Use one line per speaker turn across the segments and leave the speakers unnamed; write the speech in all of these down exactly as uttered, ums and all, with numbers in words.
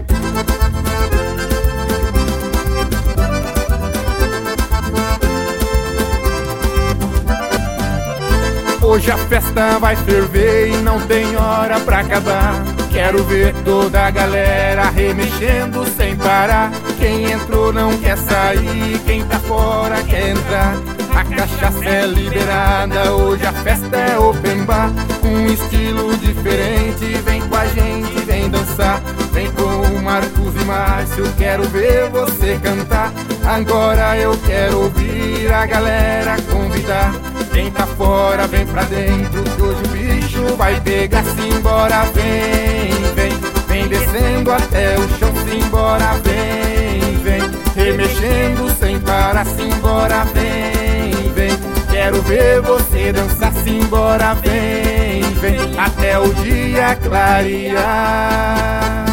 Hoje a festa vai ferver e não tem hora pra acabar. Quero ver toda a galera remexendo sem parar. Quem entrou não quer sair, quem tá fora quer entrar. A cachaça é liberada, hoje a festa é open bar. Um estilo diferente, vem com a gente, vem dançar. Vem com o Marcos e Márcio, quero ver você cantar. Agora eu quero ouvir a galera convidar. Quem tá fora vem pra dentro, que hoje o bicho vai pegar. Simbora, vem, vem, vem descendo até o chão. Simbora, vem, vem, remexendo sem parar. Simbora, vem, vem, quero ver você dançar. Simbora, vem, vem, até o dia clarear.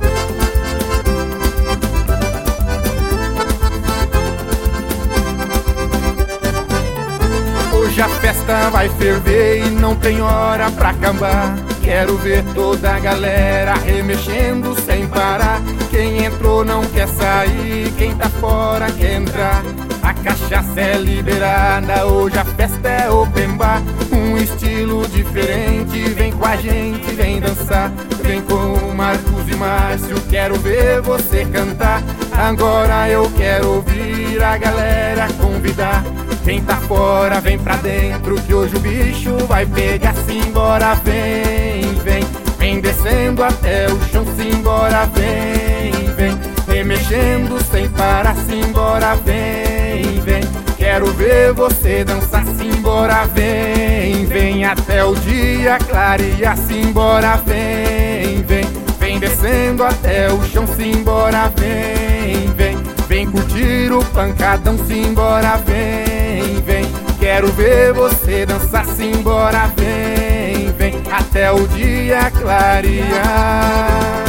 Hoje a festa vai ferver e não tem hora pra acabar. Quero ver toda a galera remexendo sem parar. Quem entrou não quer sair, quem tá fora quer entrar. A cachaça é liberada, hoje a festa é open bar. Um estilo diferente, vem com a gente, vem dançar. Vem com o Marcos e Márcio, quero ver você cantar. Agora eu quero ouvir a galera convidar. Quem tá fora vem pra dentro, que hoje o bicho vai pegar. Simbora, vem, vem, vem descendo até o chão. Simbora, vem, vem, remexendo sem parar. Simbora, vem, vem, quero ver você dançar. Simbora, vem, vem, até o dia clarear. Simbora, vem, vem, vem descendo até o chão. Simbora, vem, vem, vem curtir o pancadão. Simbora, vem, vem, quero ver você dançar. Simbora, vem, vem, até o dia clarear.